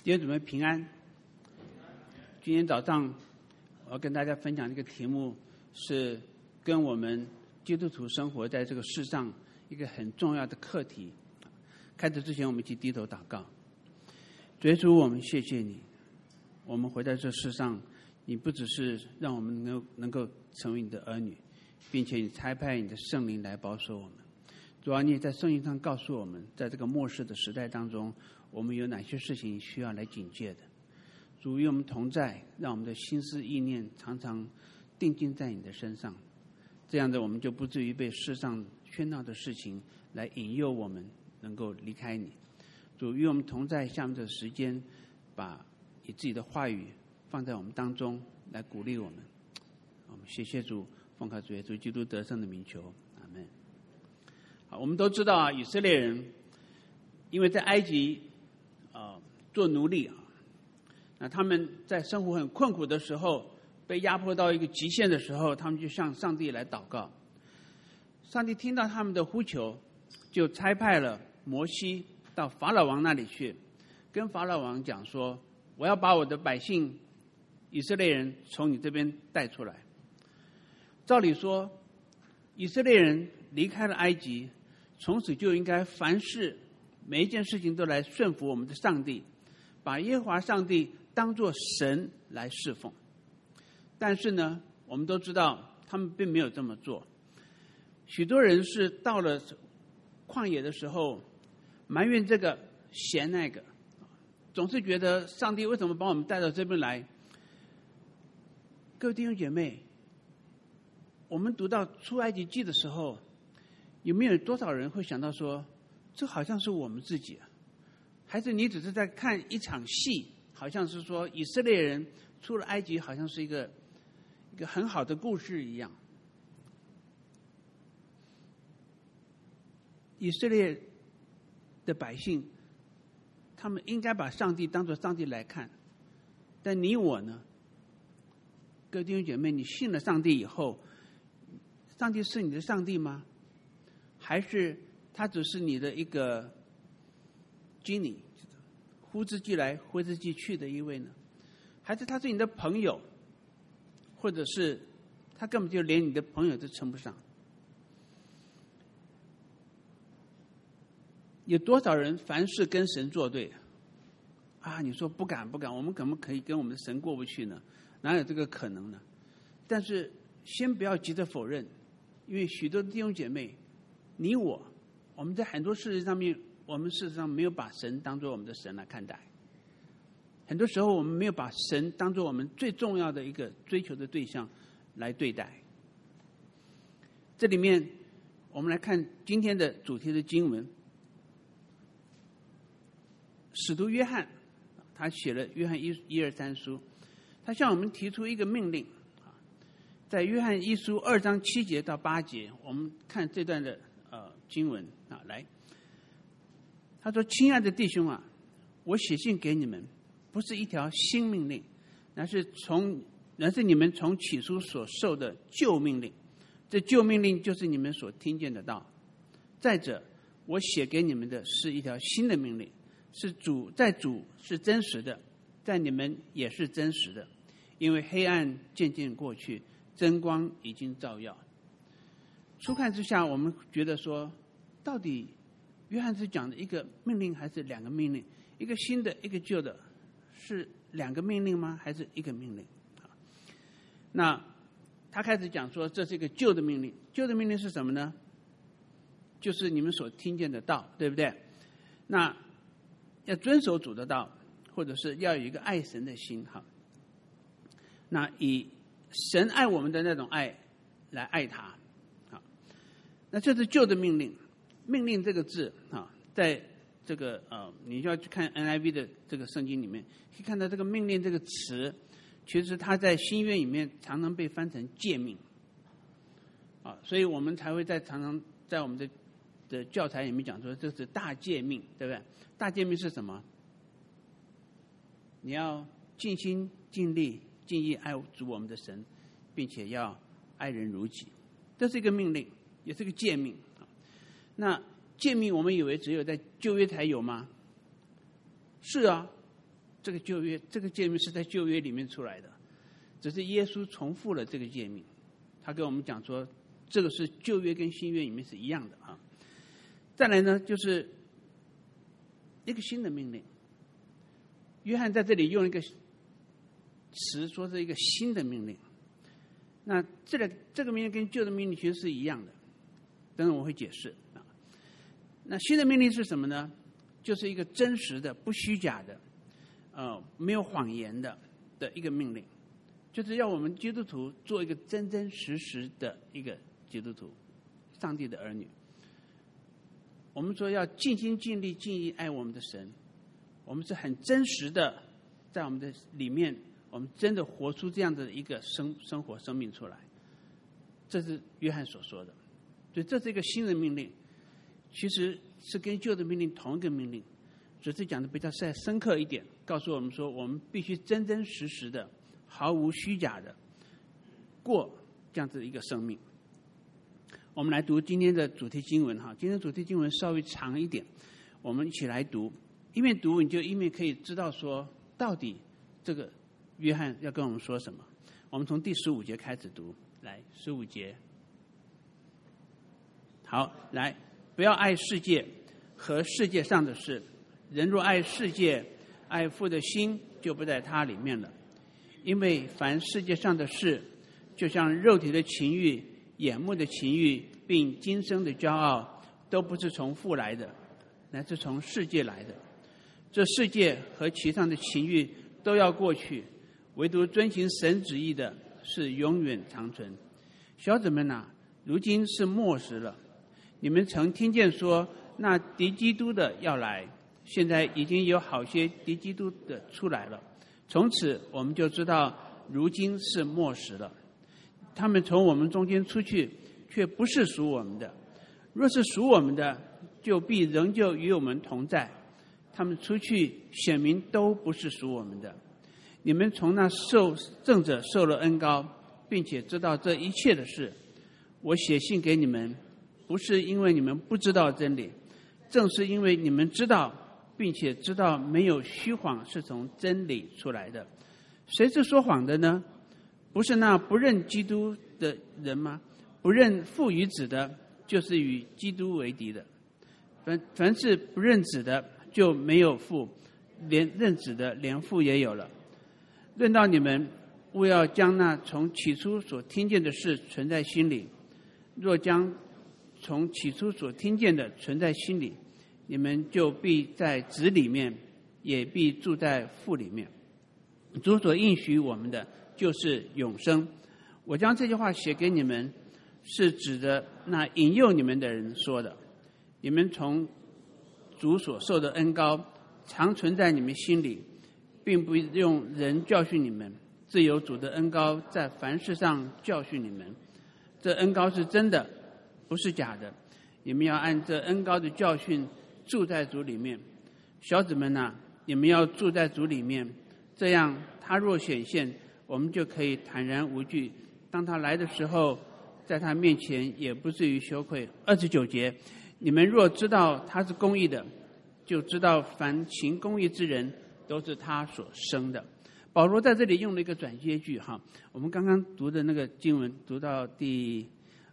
弟兄姊妹平安。今天早上我要跟大家分享这个题目，是跟我们基督徒生活在这个世上一个很重要的课题。开始之前，我们一起低头祷告。主耶稣，我们谢谢你，我们活在这世上，你不只是让我们能够成为你的儿女，并且你差派你的圣灵来保守我们。主啊，你也在圣经上告诉我们，在这个末世的时代当中，我们有哪些事情需要来警戒的。主与我们同在，让我们的心思意念常常定睛在你的身上，这样的我们就不至于被世上喧闹的事情来引诱我们能够离开你。主与我们同在，下面的时间把你自己的话语放在我们当中来鼓励我们。我们谢谢主，奉靠主耶稣基督得胜的名求，阿们。好，我们都知道啊，以色列人因为在埃及做奴隶啊，那他们在生活很困苦的时候，被压迫到一个极限的时候，他们就向上帝来祷告。上帝听到他们的呼求，就差派了摩西到法老王那里去，跟法老王讲说，我要把我的百姓以色列人从你这边带出来。照理说，以色列人离开了埃及，从此就应该凡事每一件事情都来顺服我们的上帝，把耶和华上帝当作神来侍奉。但是呢，我们都知道他们并没有这么做。许多人是到了旷野的时候埋怨这个嫌那个，总是觉得上帝为什么把我们带到这边来。各位弟兄姐妹，我们读到出埃及记的时候，有没有多少人会想到说，这好像是我们自己啊？还是你只是在看一场戏，好像是说以色列人出了埃及，好像是一个很好的故事一样。以色列的百姓，他们应该把上帝当作上帝来看，但你我呢？各位弟兄姐妹，你信了上帝以后，上帝是你的上帝吗？还是他只是你的一个genie，呼之即来挥之即去的一位呢？还是他是你的朋友，或者是他根本就连你的朋友都称不上？有多少人凡事跟神作对啊？你说不敢，我们可不可以跟我们的神过不去呢？哪有这个可能呢？但是先不要急着否认，因为许多弟兄姐妹，你我们在很多事情上面，我们事实上没有把神当作我们的神来看待。很多时候我们没有把神当作我们最重要的一个追求的对象来对待。这里面我们来看今天的主题的经文，使徒约翰他写了约翰1、2、3书，他向我们提出一个命令。在约翰1书2章7节到8节，我们看这段的经文啊，来，他说：“亲爱的弟兄啊，我写信给你们，不是一条新命令，乃是你们从起初所受的旧命令。这旧命令就是你们所听见的道。再者，我写给你们的是一条新的命令，是主是真实的，在你们也是真实的，因为黑暗渐渐过去，真光已经照耀。”初看之下，我们觉得说，到底约翰是讲的一个命令还是两个命令？一个新的，一个旧的，是两个命令吗？还是一个命令？那他开始讲说，这是一个旧的命令。旧的命令是什么呢？就是你们所听见的道，对不对？那要遵守主的道，或者是要有一个爱神的心。哈，那以神爱我们的那种爱来爱他。那这是旧的命令。命令这个字啊，在这个你要去看 NIV 的这个圣经里面，可以看到这个命令这个词，其实它在新约里面常常被翻成诫命啊，所以我们才会常常在我们的教材里面讲说，这是大诫命，对不对？大诫命是什么？你要尽心尽力尽意爱主我们的神，并且要爱人如己，这是一个命令，也是个诫命。那诫命我们以为只有在旧约才有吗？是啊， 这个旧约，这个诫命是在旧约里面出来的，只是耶稣重复了这个诫命。他跟我们讲说，这个是旧约跟新约里面是一样的啊。再来呢，就是一个新的命令。约翰在这里用一个词说是一个新的命令。那这个命令跟旧的命令其实是一样的，等等我会解释啊。那新的命令是什么呢？就是一个真实的、不虚假的、没有谎言的一个命令，就是要我们基督徒做一个真真实实的一个基督徒，上帝的儿女。我们说要尽心尽力尽意爱我们的神，我们是很真实的，在我们的里面，我们真的活出这样的一个生活生命出来。这是约翰所说的，所以这是一个新的命令，其实是跟旧的命令同一个命令，只是讲的比较再深刻一点，告诉我们说，我们必须真真实实的、毫无虚假的过这样子一个生命。我们来读今天的主题经文哈，今天的主题经文稍微长一点，我们一起来读，一面读你就一面可以知道说，到底这个约翰要跟我们说什么。我们从第15节开始读，来15节。好，来，不要爱世界和世界上的事，人若爱世界，爱父的心就不在他里面了。因为凡世界上的事，就像肉体的情欲、眼目的情欲，并今生的骄傲，都不是从父来的，乃是从世界来的。这世界和其上的情欲都要过去，唯独遵行神旨意的是永远长存。小子们啊，如今是末时了。你们曾听见说，那敌基督的要来，现在已经有好些敌基督的出来了。从此我们就知道，如今是末时了。他们从我们中间出去，却不是属我们的；若是属我们的，就必仍旧与我们同在。他们出去，显明都不是属我们的。你们从那圣者受了恩膏，并且知道这一切的事。我写信给你们，不是因为你们不知道真理，正是因为你们知道，并且知道没有虚谎是从真理出来的。谁是说谎的呢？不是那不认基督的人吗？不认父与子的，就是与基督为敌的。凡是不认子的，就没有父；连认子的，连父也有了。论到你们，务要将那从起初所听见的事存在心里。若将从起初所听见的存在心里，你们就必在子里面，也必住在父里面。主所应许我们的就是永生。我将这句话写给你们，是指着那引诱你们的人说的。你们从主所受的恩膏常存在你们心里，并不用人教训你们，自有主的恩膏在凡事上教训你们。这恩膏是真的，不是假的。你们要按这恩膏的教训住在主里面。小子们啊，你们要住在主里面，这样他若显现，我们就可以坦然无惧。当他来的时候，在他面前也不至于羞愧。29节，你们若知道他是公义的，就知道凡行公义之人都是他所生的。保罗在这里用了一个转接句哈，我们刚刚读的那个经文读到第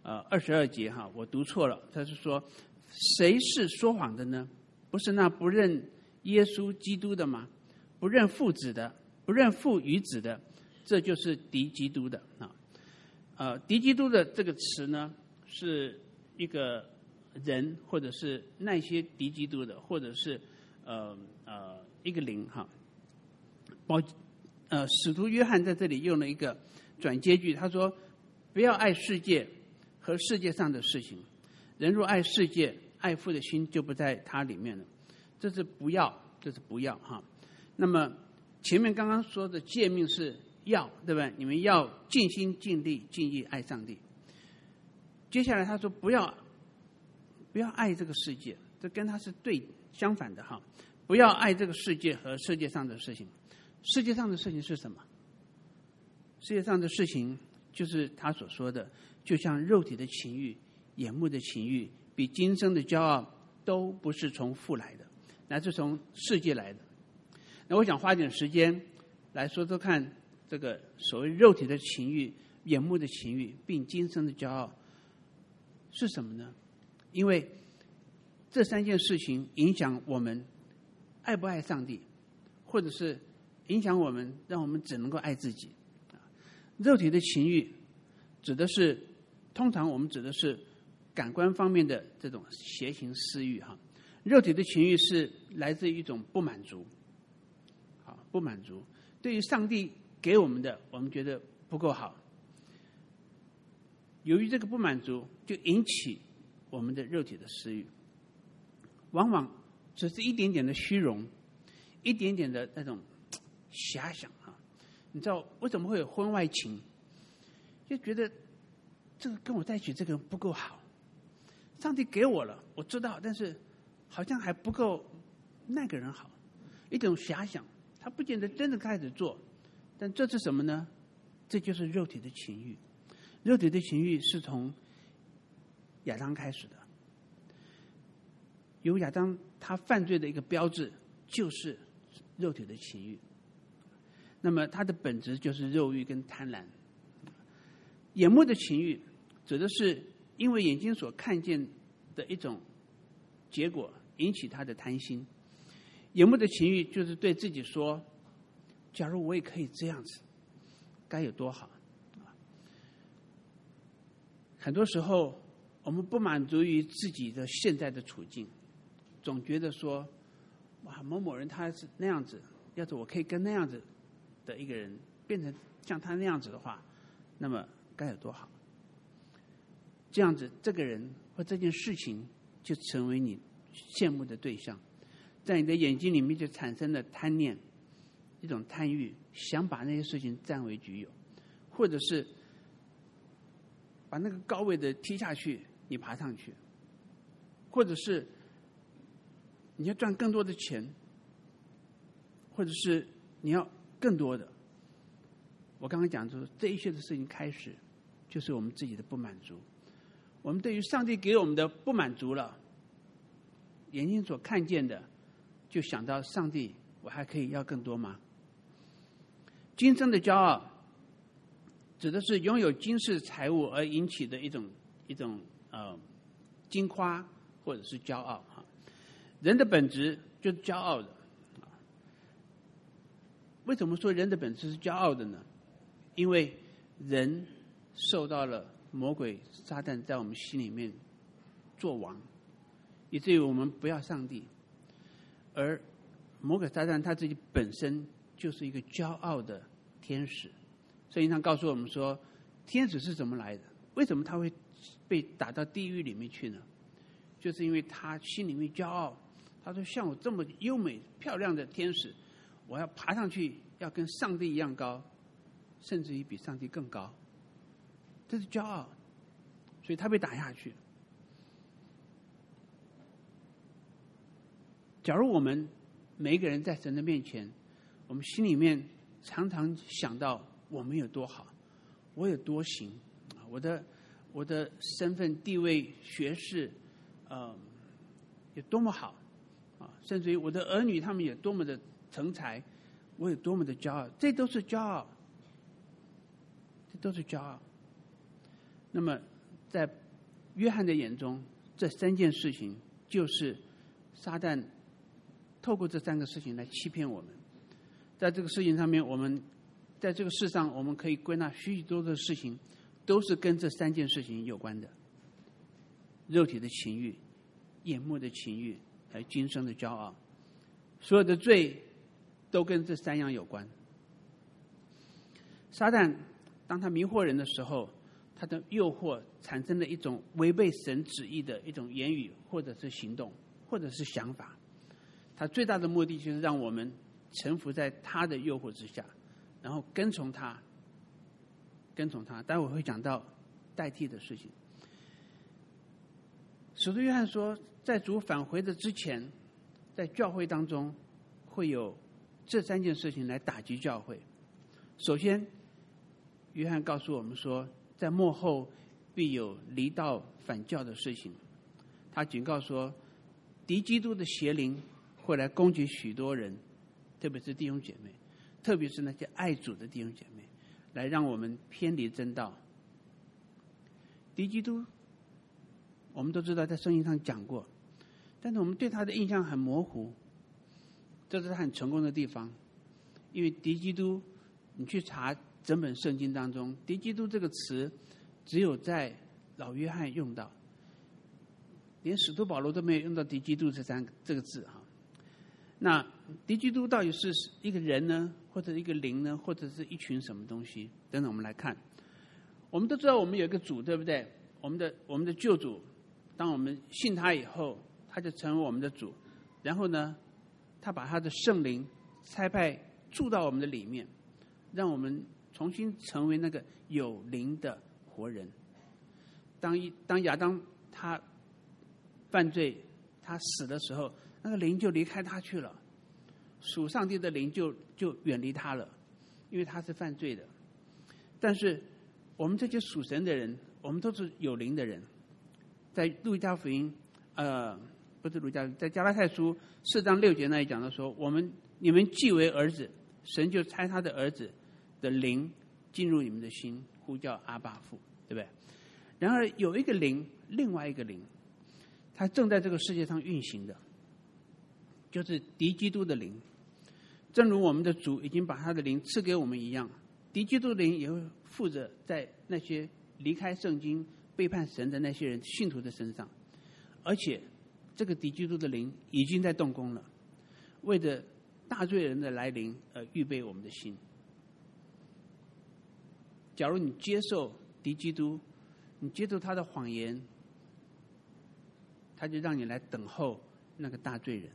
22节哈，我读错了，他是说谁是说谎的呢？不是那不认耶稣基督的吗？不认父子的，不认父与子的，这就是敌基督的啊。敌基督的这个词呢，是一个人，或者是那些敌基督的，或者是一个灵哈。使徒约翰在这里用了一个转接句，他说：“不要爱世界和世界上的事情。人若爱世界，爱父的心就不在他里面了。”这是不要，这是不要哈。那么前面刚刚说的诫命是要，对吧？你们要尽心尽力尽意爱上帝。接下来他说不要爱这个世界，这跟他是对相反的哈。不要爱这个世界和世界上的事情。世界上的事情是什么？世界上的事情就是他所说的，就像肉体的情欲、眼目的情欲，比今生的骄傲，都不是从父来的，乃是从世界来的。 那我想花点时间来说说看，这个所谓肉体的情欲、眼目的情欲，并今生的骄傲是什么呢？因为这三件事情影响我们爱不爱上帝，或者是影响我们，让我们只能够爱自己。肉体的情欲指的是，通常我们指的是感官方面的这种邪情私欲哈。肉体的情欲是来自于一种不满足，不满足。对于上帝给我们的，我们觉得不够好。由于这个不满足，就引起我们的肉体的私欲，往往只是一点点的虚荣，一点点的那种遐想啊。你知道为什么会有婚外情？就觉得这个跟我在一起这个人不够好，上帝给我了，我知道，但是好像还不够那个人好，一种遐想。他不见得真的开始做，但这是什么呢？这就是肉体的情欲。肉体的情欲是从亚当开始的，由亚当他犯罪的一个标志就是肉体的情欲。那么它的本质就是肉欲跟贪婪。眼目的情欲指的是因为眼睛所看见的一种结果引起他的贪心。眼目的情欲就是对自己说，假如我也可以这样子，该有多好。很多时候我们不满足于自己的现在的处境，总觉得说，哇，某某人他是那样子，要是我可以跟那样子的一个人变成像他那样子的话，那么该有多好。这样子这个人或这件事情就成为你羡慕的对象，在你的眼睛里面就产生了贪念，一种贪欲，想把那些事情占为己有，或者是把那个高位的踢下去，你爬上去，或者是你要赚更多的钱，或者是你要更多的。我刚刚讲说，这一切的事情开始就是我们自己的不满足。我们对于上帝给我们的不满足了，眼睛所看见的就想到上帝，我还可以要更多吗？今生的骄傲指的是拥有今世财物而引起的一种矜夸或者是骄傲。人的本质就是骄傲的。为什么说人的本质是骄傲的呢？因为人受到了魔鬼撒旦在我们心里面做王，以至于我们不要上帝。而魔鬼撒旦他自己本身就是一个骄傲的天使。圣经上告诉我们说，天使是怎么来的？为什么他会被打到地狱里面去呢？就是因为他心里面骄傲，他说像我这么优美漂亮的天使，我要爬上去要跟上帝一样高，甚至于比上帝更高，这是骄傲，所以他被打下去。假如我们每一个人在神的面前，我们心里面常常想到我们有多好，我有多行，我的身份地位学识有多么好啊，甚至于我的儿女他们有多么的成才，我有多么的骄傲，这都是骄傲，这都是骄傲。那么在约翰的眼中，这三件事情就是撒旦透过这三个事情来欺骗我们。在这个事情上面，我们在这个世上，我们可以归纳许许多多的事情，都是跟这三件事情有关的：肉体的情欲、眼目的情欲，还有今生的骄傲。所有的罪都跟这三样有关。撒旦当他迷惑人的时候，他的诱惑产生了一种违背神旨意的一种言语，或者是行动，或者是想法。他最大的目的就是让我们臣服在他的诱惑之下，然后跟从他。待会会讲到代替的事情。使徒约翰说，在主返回的之前，在教会当中会有这三件事情来打击教会。首先，约翰告诉我们说，在末后必有离道反教的事情。他警告说，敌基督的邪灵会来攻击许多人， 特别是弟兄姐妹，特别是那些爱主的弟兄姐妹，来让我们偏离真道。敌基督我们都知道在圣经上讲过，但是我们对他的印象很模糊，这是他很成功的地方。因为敌基督，你去查整本圣经当中，敌基督这个词只有在老约翰用到，连使徒保罗都没有用到敌基督这个字哈。那敌基督到底是一个人呢，或者一个灵呢，或者是一群什么东西等等？我们来看，我们都知道我们有一个主，对不对？我们的救主，当我们信他以后，他就成为我们的主，然后呢，他把他的圣灵差派住到我们的里面，让我们重新成为那个有灵的活人。当亚当他犯罪，他死的时候，那个灵就离开他去了，属上帝的灵就远离他了，因为他是犯罪的。但是我们这些属神的人，我们都是有灵的人。在路加福音，不是路加，在加拉太书4章6节那里讲到说，你们既为儿子，神就差他的儿子的灵进入你们的心，呼叫阿爸父，对不对？然而有一个灵，另外一个灵，它正在这个世界上运行的，就是敌基督的灵。正如我们的主已经把他的灵赐给我们一样，敌基督的灵也会附着在那些离开圣经、背叛神的那些人、信徒的身上。而且这个敌基督的灵已经在动工了，为着大罪人的来临而预备我们的心。假如你接受敌基督，你接受他的谎言，他就让你来等候那个大罪人。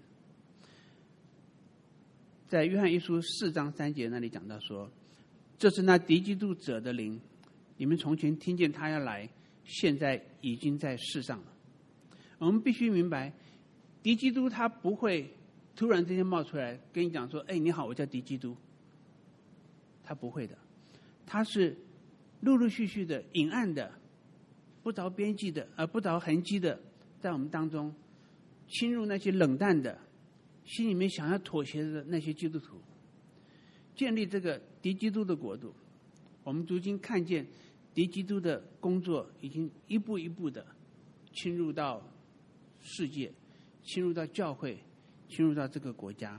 在约翰一书4章3节那里讲到说，这是那敌基督者的灵，你们从前听见他要来，现在已经在世上了。我们必须明白，敌基督他不会突然之间冒出来跟你讲说，哎，你好，我叫敌基督。他不会的，他是陆陆续续的、隐暗的、不着边际的、不着痕迹的，在我们当中侵入那些冷淡的、心里面想要妥协的那些基督徒，建立这个敌基督的国度。我们如今看见敌基督的工作已经一步一步的侵入到世界，侵入到教会，侵入到这个国家。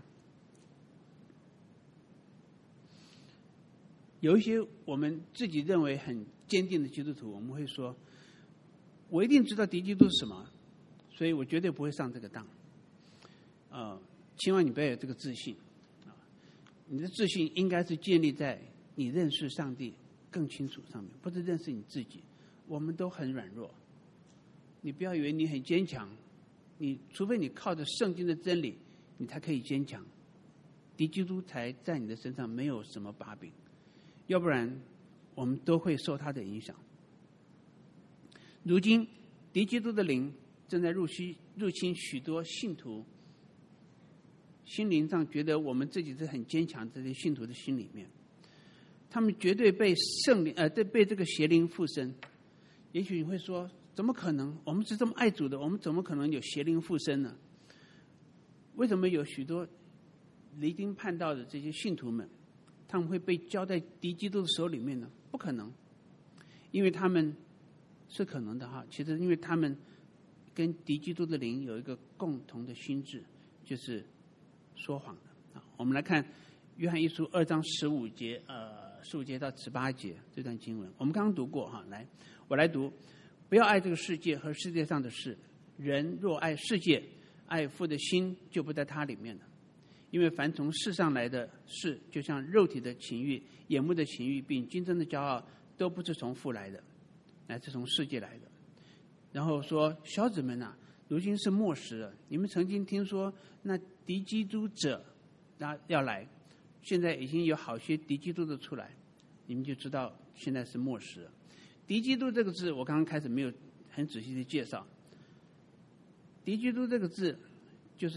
有一些我们自己认为很坚定的基督徒，我们会说，我一定知道敌基督是什么，所以我绝对不会上这个当。千万你不要有这个自信。你的自信应该是建立在你认识上帝更清楚上面，不是认识你自己。我们都很软弱，你不要以为你很坚强，除非你靠着圣经的真理，你才可以坚强。敌基督才在你的身上没有什么把柄，要不然我们都会受他的影响。如今敌基督的灵正在入侵许多信徒心灵上，觉得我们自己是很坚强，这些信徒的心里面，他们绝对被圣灵被这个邪灵附身。也许你会说，怎么可能？我们是这么爱主的，我们怎么可能有邪灵附身呢？为什么有许多离经叛道的这些信徒们，他们会被交在敌基督的手里面呢？不可能，因为他们是可能的哈。其实因为他们跟敌基督的灵有一个共同的心智，就是说谎的。我们来看约翰一书2章15节，15节到18节这段经文，我们刚刚读过哈。来，我来读：不要爱这个世界和世界上的事。人若爱世界，爱父的心就不在他里面了。因为凡从世上来的事，就像肉体的情欲、眼目的情欲，并今生的骄傲，都不是从父来的，乃是从世界来的。然后说，小子们啊，如今是末时了。你们曾经听说那敌基督者要来，现在已经有好些敌基督的出来，你们就知道现在是末时了。敌基督这个字，我刚刚开始没有很仔细的介绍。敌基督这个字就是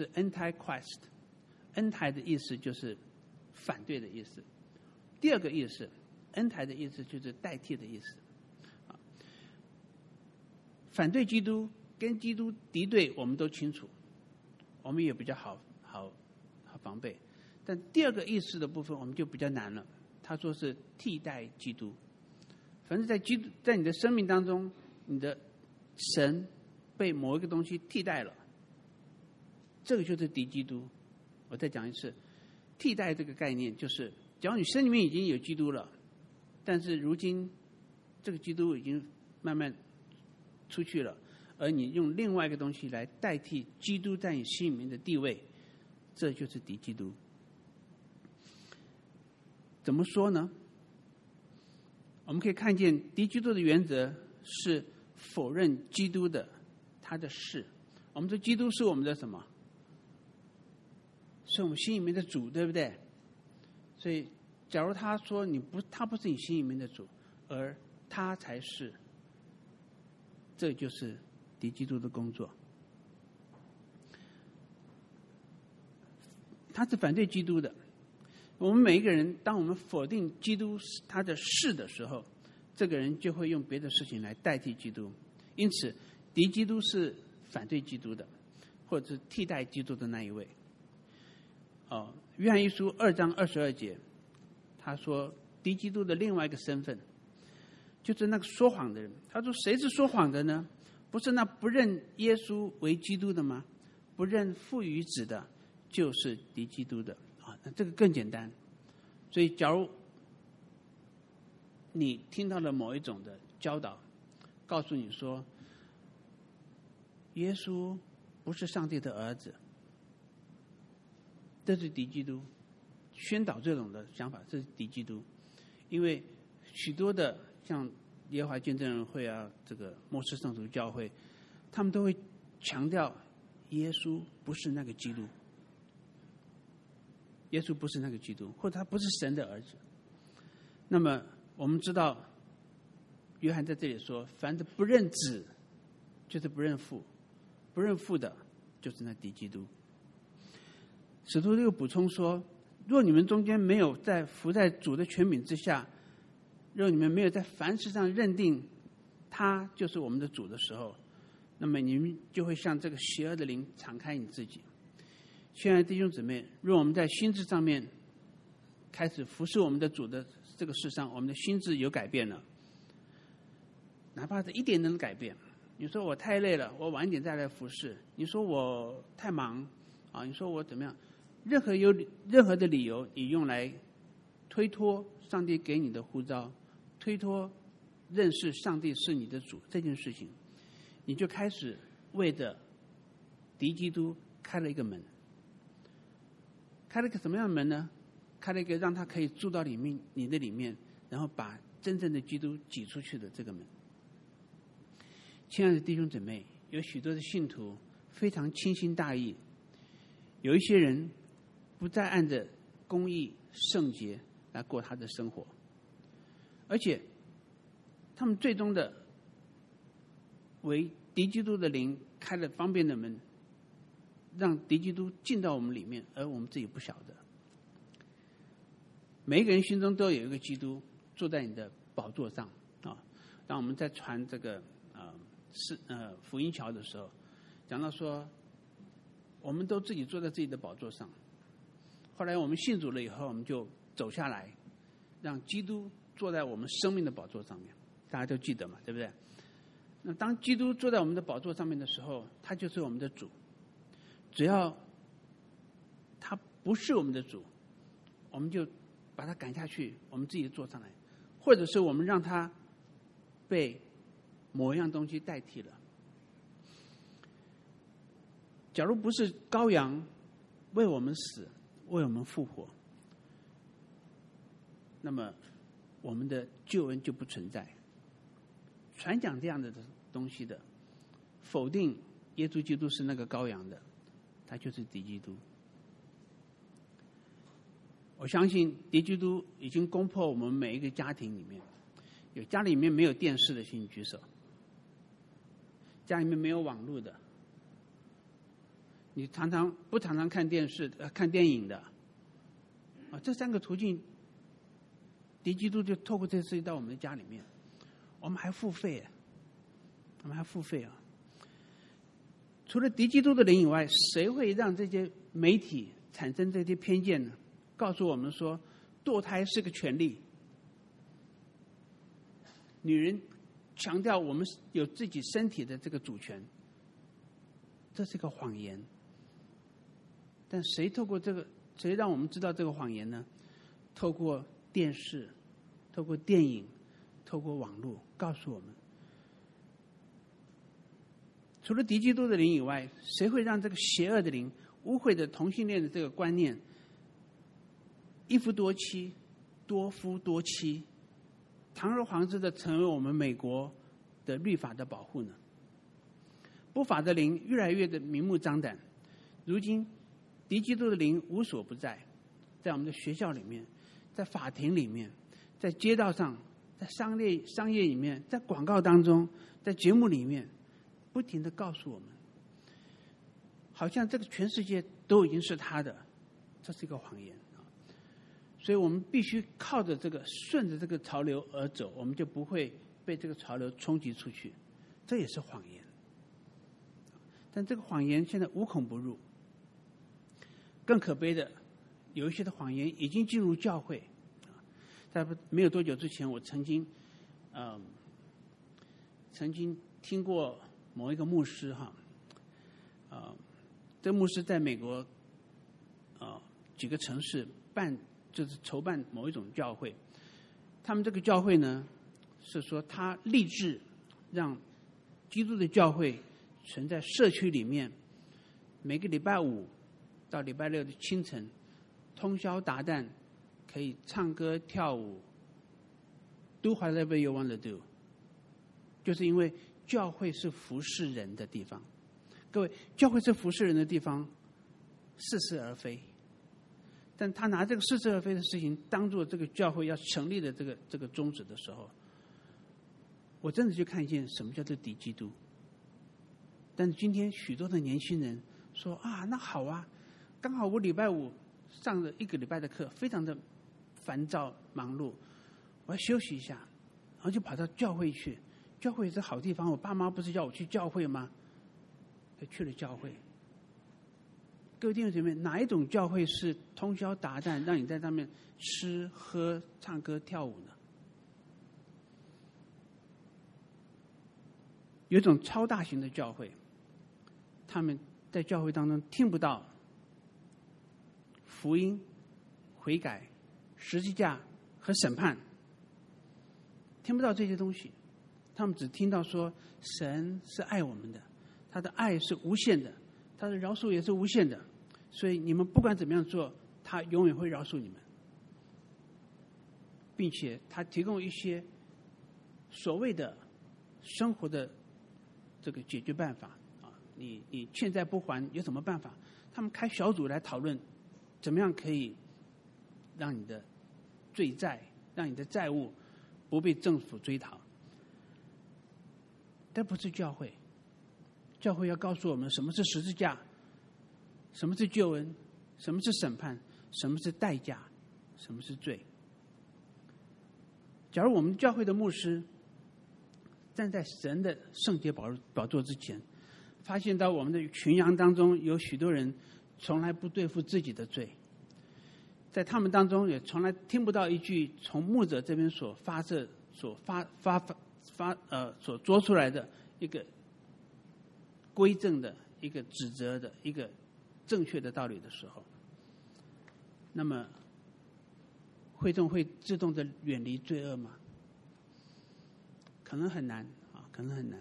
Antichrist。Anti 的意思就是反对的意思。第二个意思 ，Anti 的意思就是代替的意思。反对基督跟基督敌对，我们都清楚，我们也比较好防备。 但第二个意思的部分我们就比较难了。他说是替代基督，反正在你的生命当中，你的神被某一个东西替代了，这个就是敌基督。我再讲一次，替代这个概念就是，假如你身里面已经有基督了，但是如今这个基督已经慢慢出去了，而你用另外一个东西来代替基督在你心里面的地位，这就是敌基督。怎么说呢？我们可以看见敌基督的原则是否认基督的他的事。我们说基督是我们的什么？是我们心里面的主，对不对？所以假如他说他不是你心里面的主，而他才是，这就是敌基督的工作。他是反对基督的。我们每一个人，当我们否定基督他的事的时候，这个人就会用别的事情来代替基督。因此敌基督是反对基督的，或者是替代基督的那一位。约翰一书2章22节，他说敌基督的另外一个身份就是那个说谎的人。他说谁是说谎的呢？不是那不认耶稣为基督的吗？不认父与子的就是敌基督的。那这个更简单。所以假如你听到了某一种的教导，告诉你说耶稣不是上帝的儿子，这是敌基督。宣导这种的想法，这是敌基督。因为许多的像耶和华见证人会啊，这个末世圣徒教会，他们都会强调耶稣不是那个基督，耶稣不是那个基督，或者他不是神的儿子。那么我们知道约翰在这里说，凡是不认子就是不认父，不认父的就是那敌基督。使徒又补充说，若你们中间没有在服在主的权柄之下，若你们没有在凡事上认定他就是我们的主的时候，那么你们就会向这个邪恶的灵敞开你自己。亲爱的弟兄姊妹，若我们在心智上面开始服侍我们的主的这个事上，我们的心智有改变了，哪怕是一点点的改变。你说我太累了，我晚一点再来服侍；你说我太忙啊，你说我怎么样？任何的理由，你用来推脱上帝给你的呼召，推脱认识上帝是你的主这件事情，你就开始为着敌基督开了一个门。开了一个什么样的门呢？开了一个让他可以住到你的里面，然后把真正的基督挤出去的这个门。亲爱的弟兄姊妹，有许多的信徒非常轻心大意，有一些人不再按着公义圣洁来过他的生活，而且他们最终的为敌基督的灵开了方便的门，让敌基督进到我们里面，而我们自己不晓得。每一个人心中都有一个基督坐在你的宝座上啊。当我们在传这个福音桥的时候，讲到说我们都自己坐在自己的宝座上，后来我们信主了以后，我们就走下来，让基督坐在我们生命的宝座上面。大家都记得嘛，对不对？那当基督坐在我们的宝座上面的时候，他就是我们的主。只要他不是我们的主，我们就把他赶下去，我们自己坐上来，或者是我们让他被某一样东西代替了。假如不是羔羊为我们死，为我们复活，那么我们的救恩就不存在。传讲这样的东西的，否定耶稣基督是那个羔羊的，他就是敌基督。我相信敌基督已经攻破我们每一个家庭里面。有家里面没有电视的，请你举手。家里面没有网络的，你常常看电视、看电影的啊，这三个途径，敌基督就透过这个事情到我们的家里面，我们还付费啊！除了敌基督的灵以外，谁会让这些媒体产生这些偏见呢？ 告诉我们说堕胎是个权利，女人强调我们有自己身体的这个主权，这是个谎言。但谁让我们知道这个谎言呢？透过电视，透过电影，透过网络告诉我们，除了敌基督的灵以外，谁会让这个邪恶的灵、污秽的同性恋的这个观念，一夫多妻、多夫多妻，堂而皇之的成为我们美国的律法的保护呢？不法的灵越来越的明目张胆，如今敌基督的灵无所不在，在我们的学校里面，在法庭里面，在街道上，在商业里面，在广告当中，在节目里面，不停地告诉我们，好像这个全世界都已经是他的，这是一个谎言。所以我们必须靠着这个顺着这个潮流而走，我们就不会被这个潮流冲击出去，这也是谎言。但这个谎言现在无孔不入。更可悲的，有一些的谎言已经进入教会。在没有多久之前，我曾经听过某一个牧师这个牧师在美国几个城市就是筹办某一种教会。他们这个教会呢，是说他立志让基督的教会存在社区里面，每个礼拜5到礼拜6的清晨，通宵达旦，可以唱歌跳舞 ，do whatever you want to do。就是因为教会是服侍人的地方，各位，教会是服侍人的地方，似是而非。但他拿这个似是而非的事情当做这个教会要成立的这个宗旨的时候，我真的就看见什么叫做敌基督。但是今天许多的年轻人说啊，那好啊，刚好我礼拜5上了1个礼拜的课，非常的烦躁忙碌，我要休息一下，然后就跑到教会去。教会是好地方，我爸妈不是叫我去教会吗？就去了教会。各位弟兄姐妹，哪一种教会是通宵达旦让你在上面吃喝唱歌跳舞呢？有一种超大型的教会，他们在教会当中听不到福音、悔改、十字架和审判，听不到这些东西，他们只听到说神是爱我们的，他的爱是无限的，他的饶恕也是无限的，所以你们不管怎么样做，他永远会饶恕你们，并且他提供一些所谓的生活的这个解决办法啊，你欠债不还有什么办法？他们开小组来讨论怎么样可以让你的罪债、让你的债务不被政府追讨。这不是教会，教会要告诉我们什么是十字架，什么是救恩，什么是审判，什么是代价，什么是罪。假如我们教会的牧师站在神的圣洁宝座之前，发现到我们的群羊当中有许多人从来不对付自己的罪，在他们当中也从来听不到一句从牧者这边所发射、所做出来的一个规正的、一个指责的、一个正确的道理的时候，那么会众会自动的远离罪恶吗？可能很难啊，可能很难。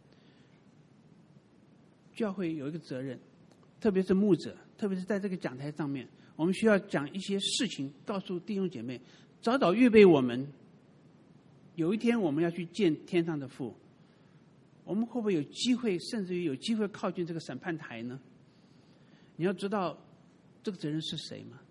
教会有一个责任，特别是牧者，特别是在这个讲台上面，我们需要讲一些事情，告诉弟兄姐妹，早早预备我们。有一天我们要去见天上的父，我们会不会有机会，甚至于有机会靠近这个审判台呢？你要知道这个责任是谁吗？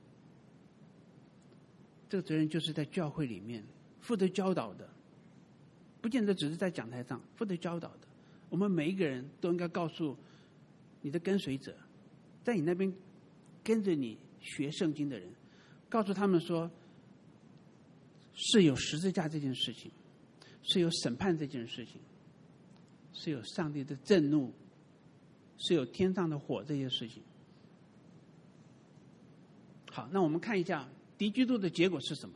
这个责任就是在教会里面负责教导的，不见得只是在讲台上负责教导的。我们每一个人都应该告诉你的跟随者，在你那边跟着你学圣经的人，告诉他们说，是有十字架这件事情，是有审判这件事情，是有上帝的震怒，是有天上的火这件事情。 好，那我们看一下敌基督的结果是什么。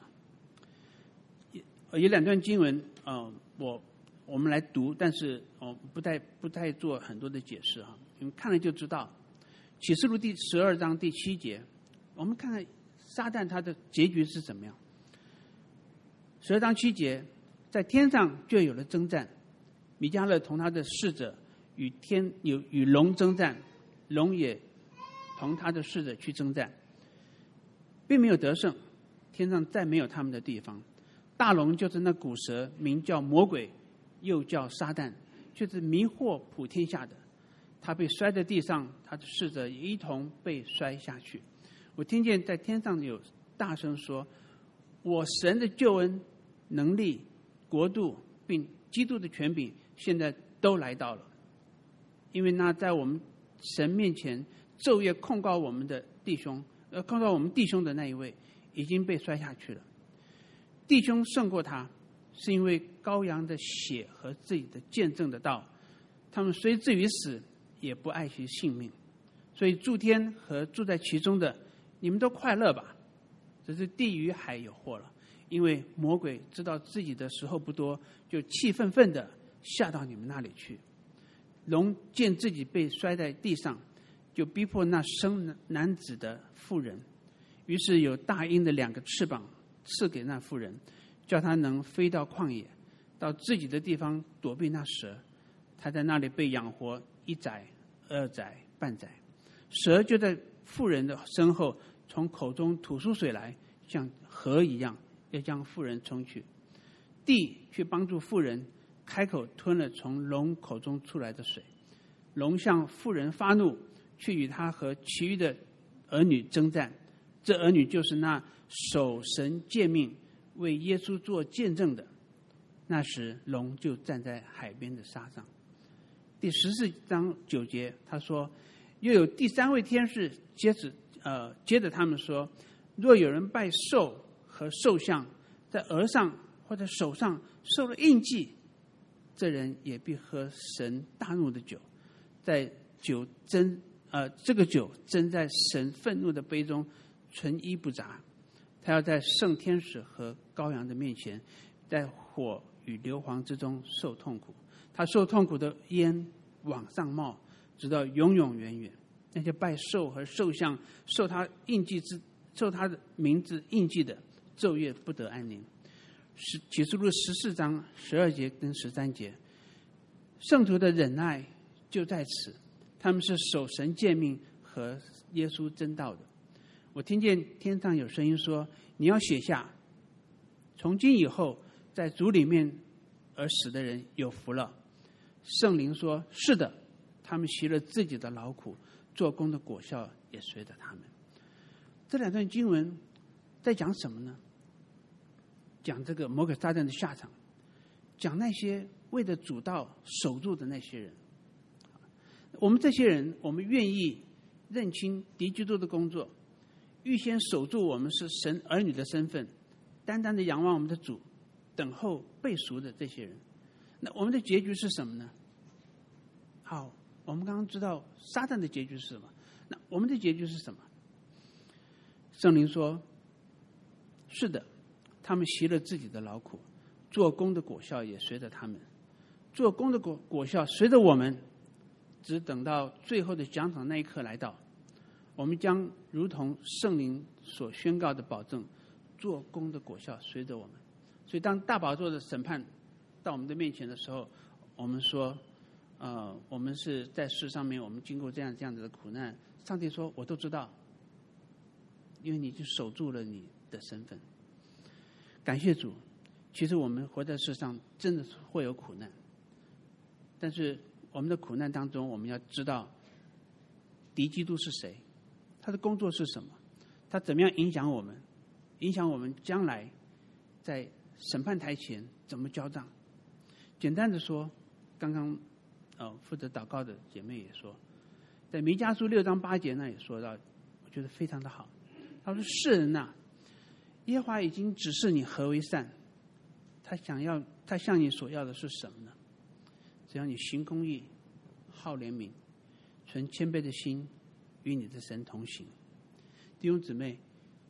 有两段经文，我们来读，但是不太做很多的解释哈，你们看了就知道。启示录第12章第7节，我们看看撒旦他的结局是怎么样。12章7节，在天上就有了征战，米迦勒同他的使者与龙征战，龙也同他的使者去征战，并没有得胜，天上再没有他们的地方。大龙就是那古蛇，名叫魔鬼，又叫撒旦，就是迷惑普天下的。他被摔在地上，他的使者也一同被摔下去。我听见在天上有大声说：我神的救恩、能力、国度并基督的权柄现在都来到了。因为那在我们神面前昼夜控告我们的弟兄，控告我们弟兄的那一位已经被摔下去了。弟兄胜过他，是因为羔羊的血和自己的见证的道，他们虽至于死，也不爱惜性命。所以诸天和住在其中的，你们都快乐吧。只是地与海有祸了，因为魔鬼知道自己的时候不多，就气愤愤的下到你们那里去。龙见自己被摔在地上，就逼迫那生男子的妇人，于是有大鹰的2个翅膀赐给那妇人，叫他能飞到旷野，到自己的地方躲避那蛇。他在那里被养活1载、2载、半载。蛇就在妇人的身后，从口中吐出水来，像河一样，要将妇人冲去。地却帮助妇人，开口吞了从龙口中出来的水。龙向妇人发怒，去与他和其余的儿女征战。这儿女就是那守神诫命、为耶稣做见证的。那时龙就站在海边的沙上。第14章9节，他说：又有第3位天使接着他们说：若有人拜兽和兽像，在额上或者手上受了印记，这人也必喝神大怒的酒，在这个酒斟在神愤怒的杯中，纯一不杂。他要在圣天使和羔羊的面前，在火与硫磺之中受痛苦。他受痛苦的烟往上冒，直到永永远远。那些拜兽和兽像、受他的名字印记的，昼夜不得安宁。启示录14章12节跟13节，圣徒的忍耐就在此，他们是守神诫命和耶稣真道的。我听见天上有声音说：你要写下，从今以后在主里面而死的人有福了。圣灵说：是的，他们习了自己的劳苦，做工的果效也随着他们。这2段经文在讲什么呢？讲这个魔鬼撒旦的下场，讲那些为了主道守住的那些人。我们这些人，我们愿意认清敌基督的工作，预先守住我们是神儿女的身份，单单的仰望我们的主，等候被赎的这些人。那我们的结局是什么呢？好，我们刚刚知道撒旦的结局是什么，那我们的结局是什么？圣灵说：是的，他们习了自己的劳苦，做工的果效也随着他们。做工的果效随着我们，只等到最后的奖赏那一刻来到，我们将如同圣灵所宣告的保证，做工的果效随着我们。所以当大宝座的审判到我们的面前的时候，我们说我们是在世上面，我们经过这样子的苦难，上帝说我都知道，因为你就守住了你的身份。感谢主，其实我们活在世上真的会有苦难，但是我们的苦难当中，我们要知道敌基督是谁，他的工作是什么，他怎么样影响我们将来在审判台前怎么交账。简单的说，刚刚负责祷告的姐妹也说，在弥迦书6章8节那也说到，我觉得非常的好。他说：世人啊，耶和华已经指示你何为善，他向你所要的是什么呢？只要你行公义，好怜悯，存谦卑的心，与你的神同行。弟兄姊妹，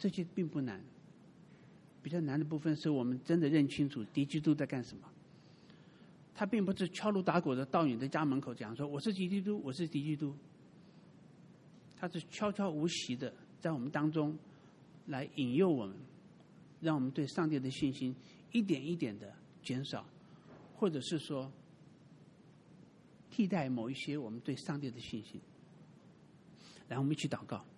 这些并不难。比较难的部分是我们真的认清楚敌基督在干什么。他并不是敲锣打鼓的到你的家门口讲说我是敌基督，我是敌基督。他是悄悄无息的在我们当中来引诱我们，让我们对上帝的信心一点一点的减少，或者是说替代某一些我们对上帝的信心。然后我们一起祷告。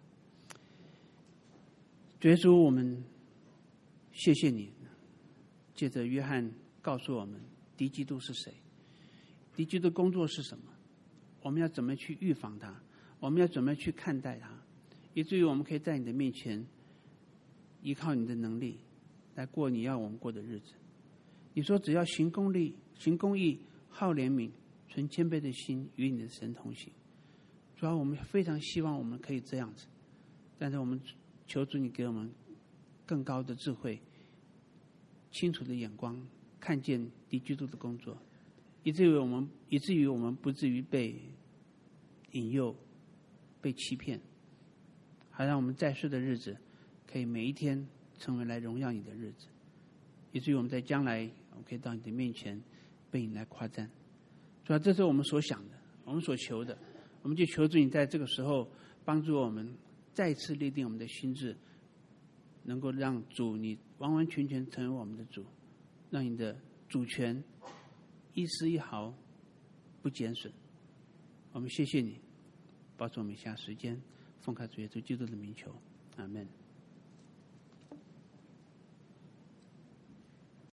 主耶稣，我们谢谢你，借着约翰告诉我们敌基督是谁，敌基督的工作是什么，我们要怎么去预防他，我们要怎么去看待他，以至于我们可以在你的面前依靠你的能力来过你要我们过的日子。你说只要行公义、好怜悯、存谦卑的心，与你的神同行。主要我们非常希望我们可以这样子，但是我们求主你给我们更高的智慧，清楚的眼光，看见敌基督的工作，以至于我们不至于被引诱、被欺骗，还让我们在世的日子可以每一天成为来荣耀你的日子，以至于我们在将来我们可以到你的面前被你来夸赞。主要这是我们所想的，我们所求的，我们就求主你在这个时候帮助我们再次立定我们的心志，能够让主你完完全全成为我们的主，让你的主权一丝一毫不减损。我们谢谢你，保守我们以下时间，奉靠主耶稣基督的名求，阿们。